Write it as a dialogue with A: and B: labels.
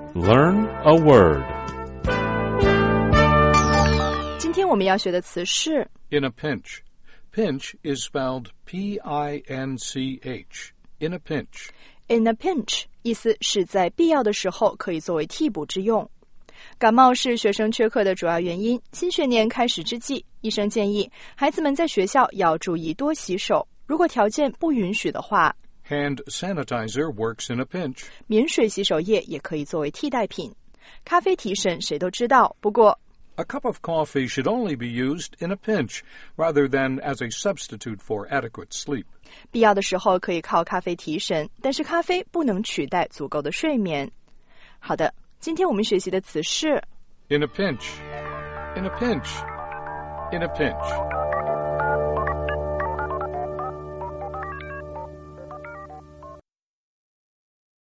A: Learn a word.
B: 今天我们要学的词是
C: In a pinch. Pinch is spelled P-I-N-C-H. In a pinch.
B: in a pinch， 意思是在必要的时候可以作为替补之用。感冒是学生缺课的主要原因，新学年开始之际，医生建议孩子们在学校要注意多洗手，如果条件不允许的话，
C: Hand sanitizer works in a pinch.
B: 免水洗手液也可以作为替代品。咖啡提神谁都知道，不过
C: A cup of coffee should only be used in a pinch, rather than as a substitute for adequate sleep.
B: 必要的时候可以靠咖啡提神，但是咖啡不能取代足够的睡眠。好的，今天我们学习的词是
C: In a pinch. In a pinch. In a pinch.